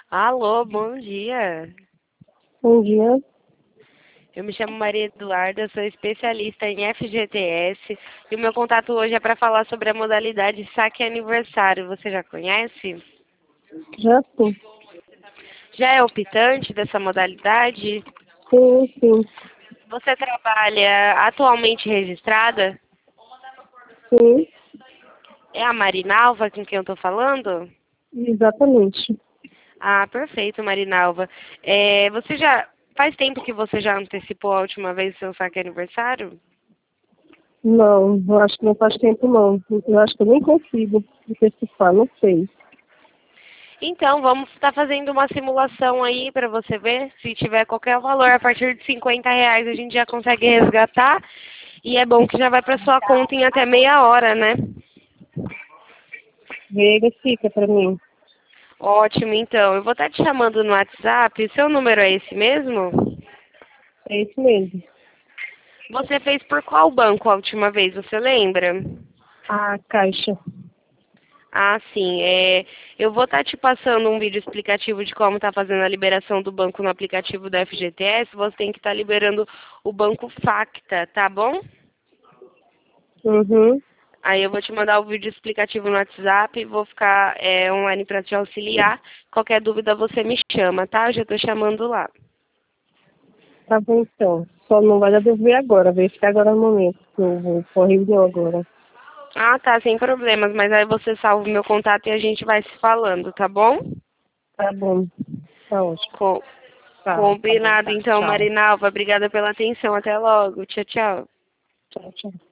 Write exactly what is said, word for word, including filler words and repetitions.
Alô, bom dia. Bom dia. Eu me chamo Maria Eduarda, sou especialista em F G T S e o meu contato hoje é para falar sobre a modalidade Saque Aniversário. Você já conhece? Já sim. Já é optante dessa modalidade? Sim, sim. Você trabalha atualmente registrada? Sim, É a Marinalva com quem eu estou falando? exatamente. Ah, perfeito, Marinalva. É, você já faz tempo que você já antecipou a última vez o seu saque aniversário? Não, eu acho que não faz tempo não. Eu acho que eu nem consigo antecipar, não sei. Então, vamos estar fazendo uma simulação aí para você ver. Se tiver qualquer valor a partir de cinquenta reais, a gente já consegue resgatar. E é bom que já vai para sua conta em até meia hora, né? Verifica pra mim. Ótimo, então. Eu vou estar te chamando no WhatsApp. O seu número é esse mesmo? É isso mesmo. Você fez por qual banco a última vez, você lembra? A caixa. Ah, sim. É, eu vou estar te passando um vídeo explicativo de como está fazendo a liberação do banco no aplicativo da F G T S. Você tem que estar liberando o banco Facta, tá bom? Uhum. Aí eu vou te mandar o vídeo explicativo no WhatsApp e vou ficar é, online para te auxiliar. Qualquer dúvida você me chama, tá? Eu já estou chamando lá. Tá bom então. Só não vai dar pra eu ver agora, verificar agora no momento, que eu vou pra reunião agora. Ah, tá, sem problemas. Mas aí você salva o meu contato e a gente vai se falando, tá bom? Tá bom. Tá ótimo. Com- Tá, tá bom, Combinado, tá. então, Tchau. Marinalva. Obrigada pela atenção. Até logo. Tchau, tchau. Tchau, tchau.